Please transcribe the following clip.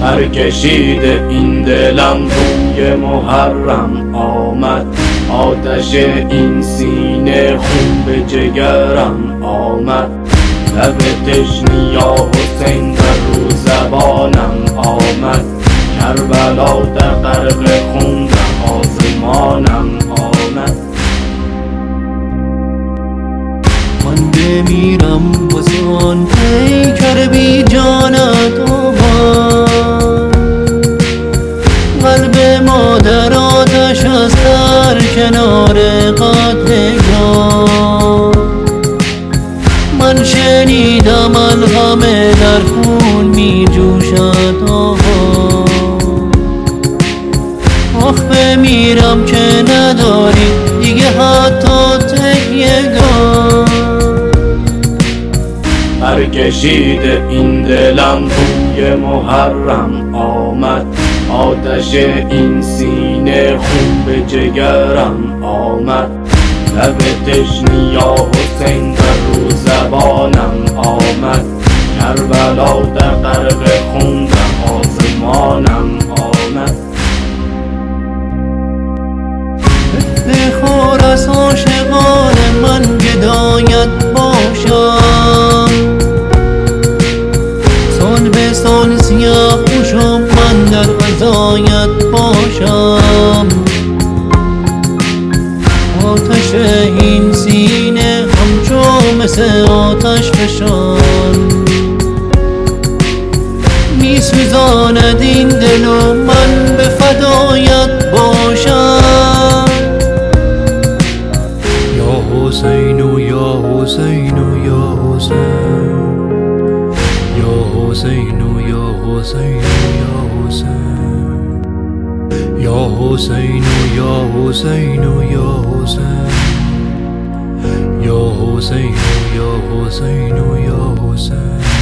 برکشید این دلم روی محرم آمد، آتش این سینه خون به جگرم آمد. لب تشنی یا حسین در رو زبانم آمد، کربلا در غرق خون در آسمانم آمد. من بمیرم واسه آن پیکر بی جانت آباد، قلب مادر آتش از در کنار قتلگاه. من شنیدم الغم در خون می جوشد آقا، آخ بمیرم که نداری دیگه حتی تکیه‌گاه. برکشید این دلم روی محرم آمد، آتش این سینه خون به جگرم آمد. لب تشنی یا حسین در رو زبانم آمد، کربلا در غرق خون در آسمانم آمد. بخور از عاشقان من گدایت باشم، سال به سال سیاه پوشم من در عزایت باشم. آتش این سینه همچو مثل آتش فشان می سوزاند این دل و من به فدایت باشم. یا حسین و یا حسین و یا حسین، یا حسین و یا حسین و یا حسین، یا حسین و یا حسین و یا حسین، یا حسین و یا حسین و یا حسین.